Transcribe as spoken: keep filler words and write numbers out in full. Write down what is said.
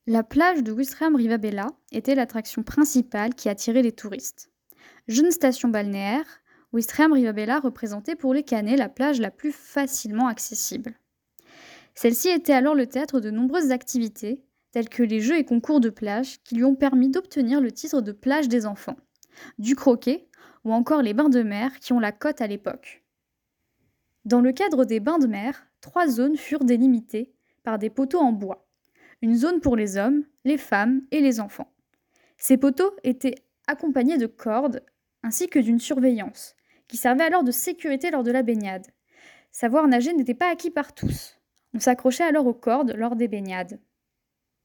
La plage de Ouistreham Rivabella était l'attraction principale qui attirait les touristes. Jeune station balnéaire, Ouistreham Rivabella représentait pour les Canets la plage la plus facilement accessible. Celle-ci était alors le théâtre de nombreuses activités, telles que les jeux et concours de plage qui lui ont permis d'obtenir le titre de plage des enfants, du croquet ou encore les bains de mer qui ont la cote à l'époque. Dans le cadre des bains de mer, trois zones furent délimitées par des poteaux en bois. Une zone pour les hommes, les femmes et les enfants. Ces poteaux étaient accompagnés de cordes ainsi que d'une surveillance, qui servait alors de sécurité lors de la baignade. Savoir nager n'était pas acquis par tous. On s'accrochait alors aux cordes lors des baignades.